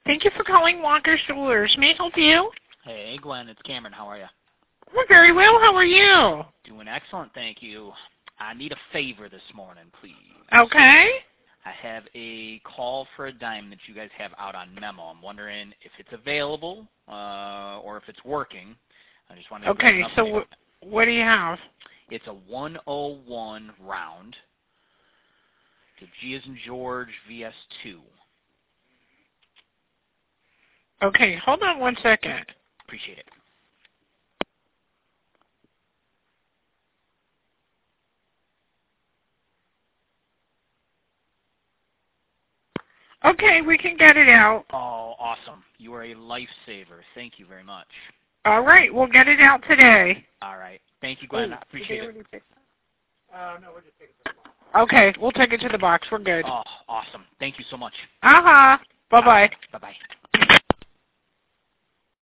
Thank you for calling Walker Jewelers. May I help you? Hey, Glenn, it's Cameron. How are you? We're very well. How are you? Doing excellent, thank you. I need a favor this morning, please. Okay. I have a call for a dime that you guys have out on Memo. I'm wondering if it's available or if it's working. I just wanted to get an update. Okay, so what do you have? It's a 101 round. The G as in George VS2. Okay, hold on one second. Appreciate it. Okay, we can get it out. Oh, awesome. You are a lifesaver. Thank you very much. All right, we'll get it out today. All right. Thank you, Glenn. I appreciate it. No, we'll just take it to the box. Okay, we'll take it to the box. We're good. Oh, awesome. Thank you so much. Uh-huh. Bye-bye. Bye-bye.